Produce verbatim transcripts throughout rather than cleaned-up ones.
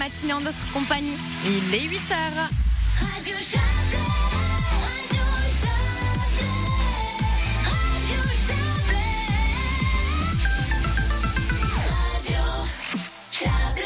matinée en notre compagnie. Il est huit heures. Radio Chablais, Radio Chablais, Radio Chablais, Radio Chablais.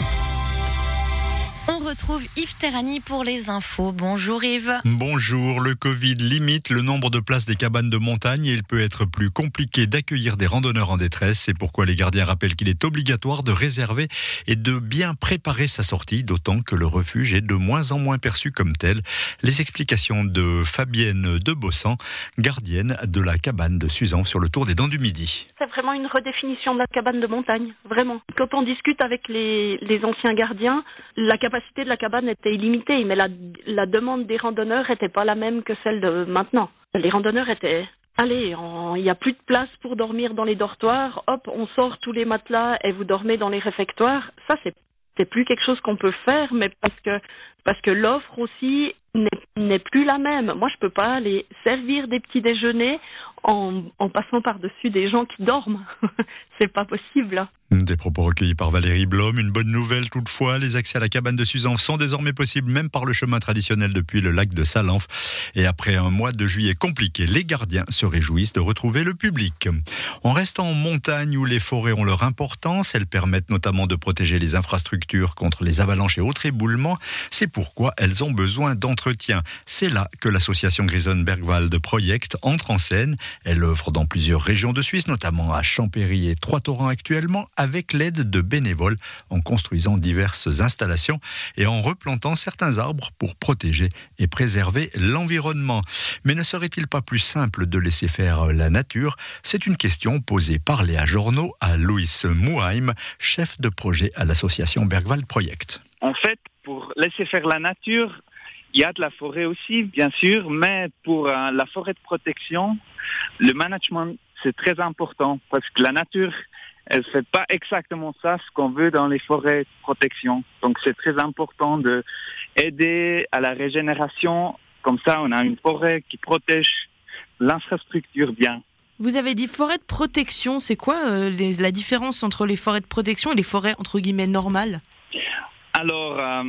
On retrouve Yves Terrani pour les infos. Bonjour Yves. Bonjour, le Covid limite le nombre de places des cabanes de montagne et il peut être plus compliqué d'accueillir des randonneurs en détresse. C'est pourquoi les gardiens rappellent qu'il est obligatoire de réserver et de bien préparer sa sortie, d'autant que le refuge est de moins en moins perçu comme tel. Les explications de Fabienne de Bossan, gardienne de la cabane de Suzanne sur le Tour des Dents du Midi. C'est vraiment une redéfinition de la cabane de montagne, vraiment. Quand on discute avec les, les anciens gardiens, la capacité de la cabane était illimitée, mais la, la demande des randonneurs n'était pas la même que celle de maintenant. Les randonneurs étaient, allez, il n'y a plus de place pour dormir dans les dortoirs, hop, on sort tous les matelas et vous dormez dans les réfectoires. Ça, c'est, c'est plus quelque chose qu'on peut faire, mais parce que, parce que l'offre aussi n'est, n'est plus la même. Moi, je peux pas aller servir des petits déjeuners en, en passant par-dessus des gens qui dorment. C'est pas possible. Des propos recueillis par Valérie Blom. Une bonne nouvelle toutefois, les accès à la cabane de Suzanne sont désormais possibles même par le chemin traditionnel depuis le lac de Salenf. Et après un mois de juillet compliqué, les gardiens se réjouissent de retrouver le public. On reste en montagne où les forêts ont leur importance. Elles permettent notamment de protéger les infrastructures contre les avalanches et autres éboulements. C'est pourquoi elles ont besoin d'entretien. C'est là que l'association Grisonbergwald Project entre en scène. Elle œuvre dans plusieurs régions de Suisse, notamment à Champéry et Trois-Torrents actuellement, avec l'aide de bénévoles en construisant diverses installations et en replantant certains arbres pour protéger et préserver l'environnement. Mais ne serait-il pas plus simple de laisser faire la nature ? C'est une question posée par Léa Journeau à Louis Mouheim, chef de projet à l'association Bergwald Project. En fait, pour laisser faire la nature, il y a de la forêt aussi, bien sûr, mais pour euh, la forêt de protection, le management, c'est très important parce que la nature, elle ne fait pas exactement ça, ce qu'on veut dans les forêts de protection. Donc c'est très important d'aider à la régénération. Comme ça, on a une forêt qui protège l'infrastructure bien. Vous avez dit forêt de protection, c'est quoi euh, les, la différence entre les forêts de protection et les forêts entre guillemets normales ? Alors, euh,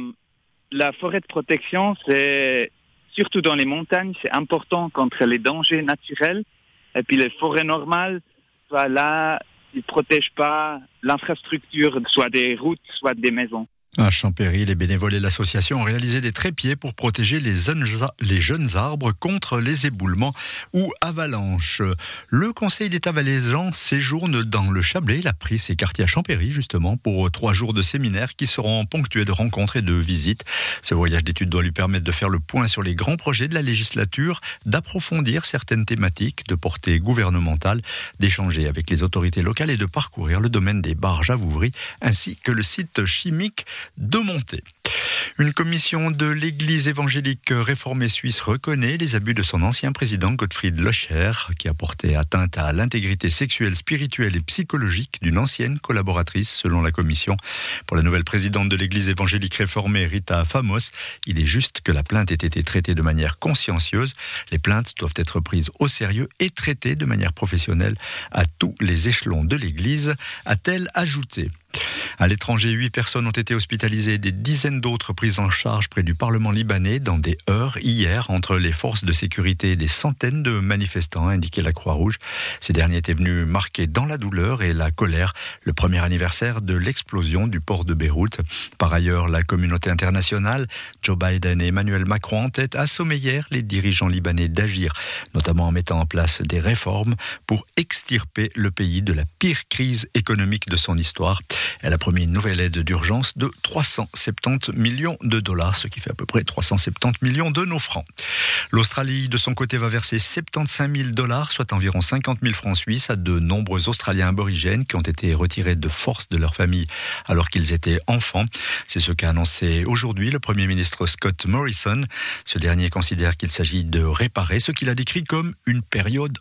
la forêt de protection, c'est surtout dans les montagnes, c'est important contre les dangers naturels. Et puis les forêts normales, soit là, ils ne protègent pas l'infrastructure, soit des routes, soit des maisons. À Champéry, les bénévoles et l'association ont réalisé des trépieds pour protéger les jeunes, les jeunes arbres contre les éboulements ou avalanches. Le Conseil d'État valaisan séjourne dans le Chablais. Il a pris ses quartiers à Champéry, justement, pour trois jours de séminaire qui seront ponctués de rencontres et de visites. Ce voyage d'études doit lui permettre de faire le point sur les grands projets de la législature, d'approfondir certaines thématiques de portée gouvernementale, d'échanger avec les autorités locales et de parcourir le domaine des barges à Vouvry, ainsi que le site chimique de Monté. Une commission de l'Église évangélique réformée suisse reconnaît les abus de son ancien président Gottfried Löscher, qui a porté atteinte à l'intégrité sexuelle, spirituelle et psychologique d'une ancienne collaboratrice, selon la commission. Pour la nouvelle présidente de l'Église évangélique réformée, Rita Famos, il est juste que la plainte ait été traitée de manière consciencieuse. Les plaintes doivent être prises au sérieux et traitées de manière professionnelle à tous les échelons de l'Église, a-t-elle ajouté. À l'étranger, huit personnes ont été hospitalisées et des dizaines d'autres prises en charge près du Parlement libanais dans des heurts hier entre les forces de sécurité et des centaines de manifestants, a indiqué la Croix-Rouge. Ces derniers étaient venus marquer dans la douleur et la colère le premier anniversaire de l'explosion du port de Beyrouth. Par ailleurs, la communauté internationale, Joe Biden et Emmanuel Macron en tête, a sommé hier les dirigeants libanais d'agir, notamment en mettant en place des réformes pour extirper le pays de la pire crise économique de son histoire. Elle a promis une nouvelle aide d'urgence de trois cent soixante-dix millions de dollars, ce qui fait à peu près trois cent soixante-dix millions de nos francs. L'Australie, de son côté, va verser soixante-quinze mille dollars, soit environ cinquante mille francs suisses, à de nombreux Australiens aborigènes qui ont été retirés de force de leur famille alors qu'ils étaient enfants. C'est ce qu'a annoncé aujourd'hui le Premier ministre Scott Morrison. Ce dernier considère qu'il s'agit de réparer ce qu'il a décrit comme une période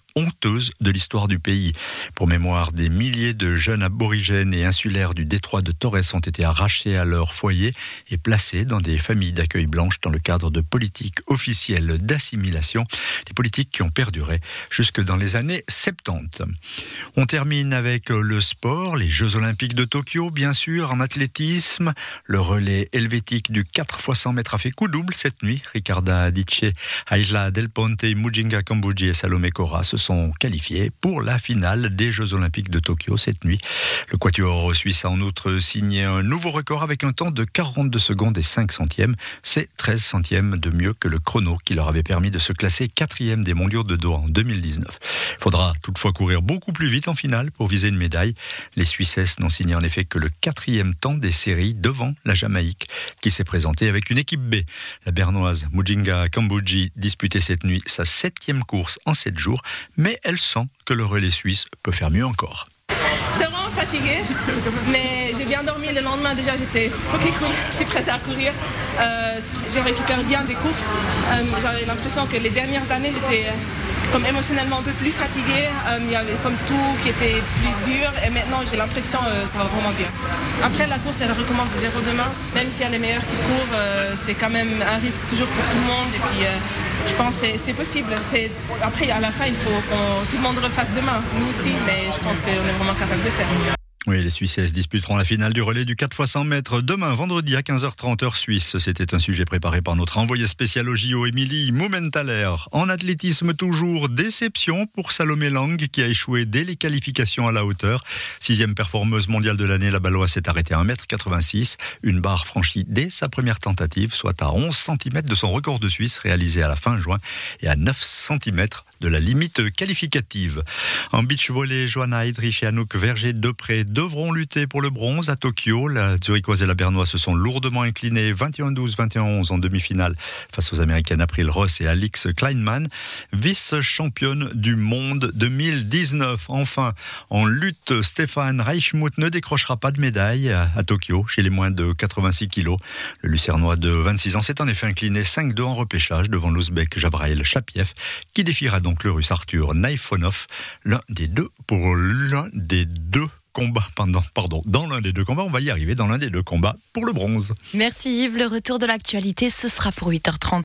honteuse de l'histoire du pays. Pour mémoire, des milliers de jeunes aborigènes et insulaires du détroit de Torres ont été arrachés à leur foyer et placés dans des familles d'accueil blanches dans le cadre de politiques officielles d'assimilation, des politiques qui ont perduré jusque dans les années soixante-dix. On termine avec le sport, les Jeux Olympiques de Tokyo, bien sûr, en athlétisme. Le relais helvétique du quatre fois cent mètres a fait coup double cette nuit. Ricarda Adichie, Ayla Del Ponte, Mujinga Kambodji et Salomé Cora se sont qualifiés pour la finale des Jeux Olympiques de Tokyo cette nuit. Le quatuor suisse a en outre signé un nouveau record avec un temps de quarante-deux secondes et cinq centièmes. C'est treize centièmes de mieux que le chrono qui leur avait permis de se classer quatrième des mondiaux de Doha en deux mille dix-neuf. Il faudra toutefois courir beaucoup plus vite en finale pour viser une médaille. Les Suissesses n'ont signé en effet que le quatrième temps des séries devant la Jamaïque qui s'est présentée avec une équipe B. La bernoise Mujinga Kambodji disputait cette nuit sa septième course en sept jours, mais elle sent que le relais suisse peut faire mieux encore. J'étais vraiment fatiguée, mais j'ai bien dormi. Le lendemain, déjà, j'étais ok, cool, je suis prête à courir. Euh, j'ai récupéré bien des courses. Euh, j'avais l'impression que les dernières années, j'étais euh, comme émotionnellement un peu plus fatiguée. Euh, il y avait comme tout qui était plus dur, et maintenant, j'ai l'impression que euh, ça va vraiment bien. Après, la course, elle recommence de zéro demain. Même s'il y a les meilleurs qui courent, euh, c'est quand même un risque toujours pour tout le monde. Et puis, euh, je pense que c'est, c'est possible. C'est... Après, à la fin, il faut que tout le monde refasse demain. Nous aussi, mais je pense qu'on est vraiment capable de faire. Oui, les Suissesses disputeront la finale du relais du quatre fois cent mètres demain, vendredi à quinze heures trente heure suisse. C'était un sujet préparé par notre envoyée spéciale au J O, Émilie Mumenthaler. En athlétisme toujours, déception pour Salomé Lang qui a échoué dès les qualifications à la hauteur. Sixième performeuse mondiale de l'année, la Balloise s'est arrêtée à un mètre quatre-vingt-six. Une barre franchie dès sa première tentative, soit à onze centimètres de son record de Suisse réalisé à la fin juin et à neuf centimètres de la limite qualificative. En beach volley, Johanna Heydrich et Anouk Verger-Depré devront lutter pour le bronze à Tokyo. La Zurichoise et la Bernoise se sont lourdement inclinées vingt et un douze, vingt et un onze en demi-finale face aux Américaines April Ross et Alix Kleinman, vice-championne du monde deux mille dix-neuf. Enfin, en lutte, Stéphane Reichmuth ne décrochera pas de médaille à Tokyo chez les moins de quatre-vingt-six kilos. Le Lucernois de vingt-six ans s'est en effet incliné cinq deux en repêchage devant l'Ouzbek Jabrail Chapiev qui défiera donc le Russe Arthur Naifonov, l'un des deux pour l'un des deux combats pendant, pardon, dans l'un des deux combats, on va y arriver dans l'un des deux combats pour le bronze. Merci Yves, le retour de l'actualité, ce sera pour huit heures trente.